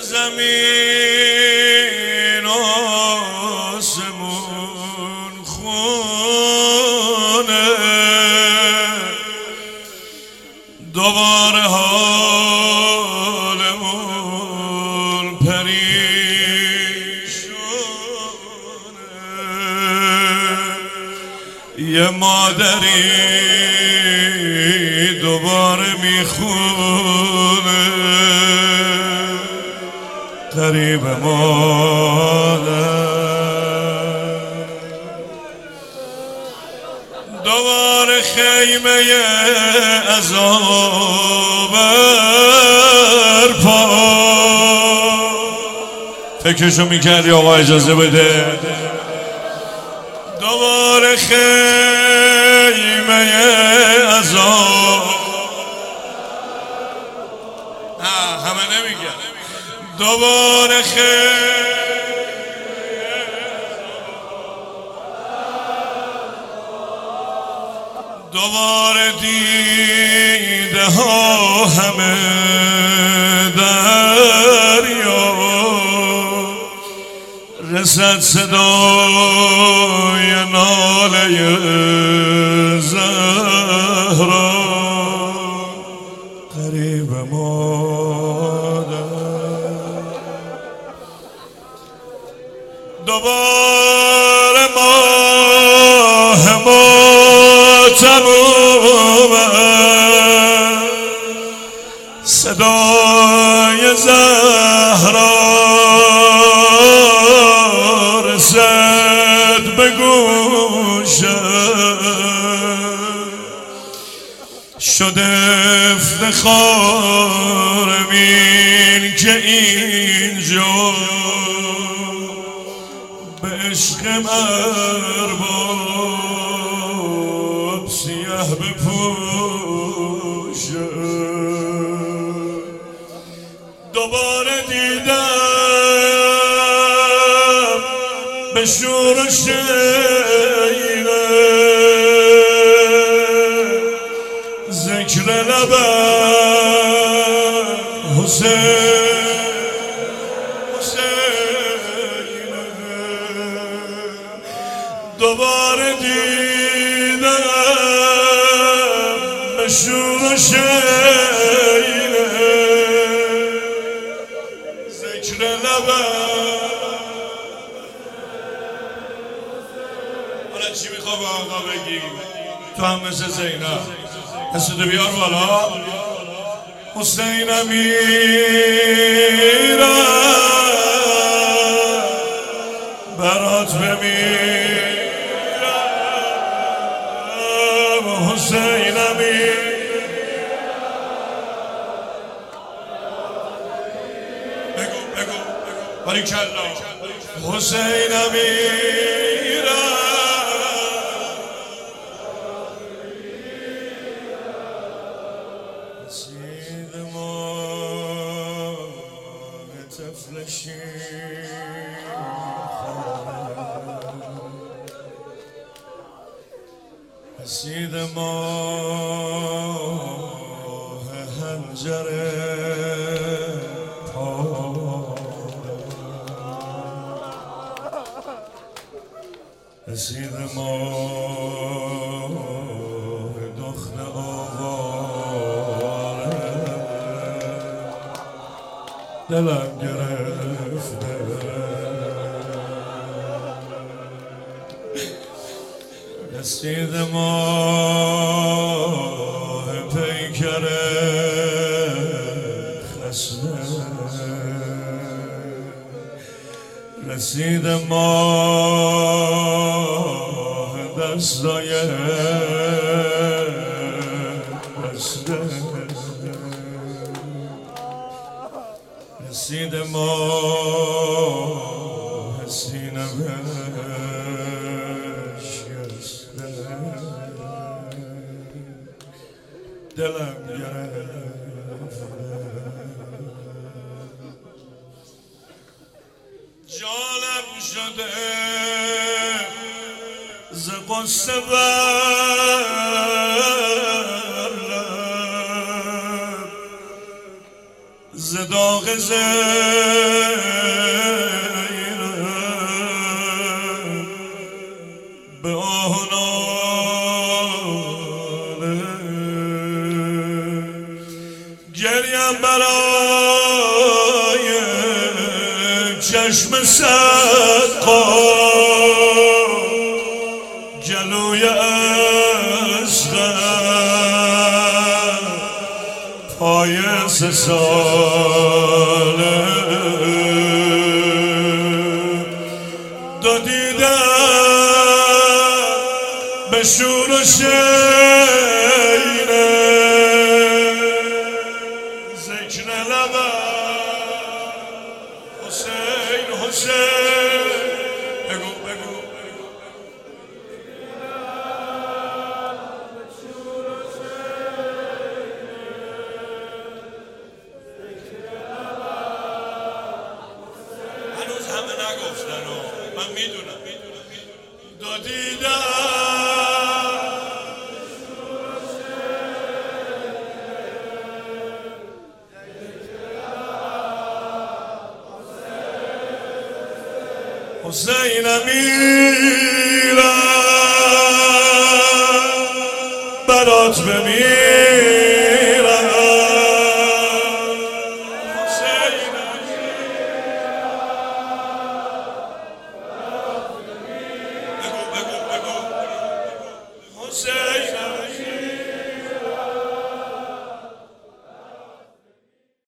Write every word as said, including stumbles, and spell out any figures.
زمین آسمون خونه دوباره حالمون پریشونه یه مادری دوباره میخونه قریب مادر دوباره خیمه عذاب برپا فکرشو میکردی آقا اجازه بده دوباره خیمه عذاب نه همه نمیگن دوباره خیمه دوباره دیده ها همه دریا رسد صدای ناله زهرا قریب مادر دوباره ماه ما تمومه صدای زهرا رسد به گوشم شده افتخارم این که اینجا به عشقم ارباب سیاه بپوشه دوباره دیدم به شور و شیره ذکر لبم حسین حسینه دوباره دیدم به شور و شیره ذکر لبم حالا چی میخوا با آقا بگی تو هم مثل زینب دستتو بیار بالا حسین میرم برات بمیرم حسین میرم بگو بگو باریکالله حسین میرم رسید ما به طفل شیخ رسید ما هنجر رسید ما دخت آواره دلم گرفته رسید ما پیکر خسته رسید ما دستای بسته رسید ما سینه شکسته دلم گرفته جانم شده ز قصه بر ز سراغ زینب به آه و ناله گریم برای چشم سقا جلوی اصغر پای سه ساله دو دیدم به شور و شینه ذکر لبم حسین حسین بگو بگو هنوز همه نگفتن و من میدونم دو دیدم حسین میرم برات بمیرم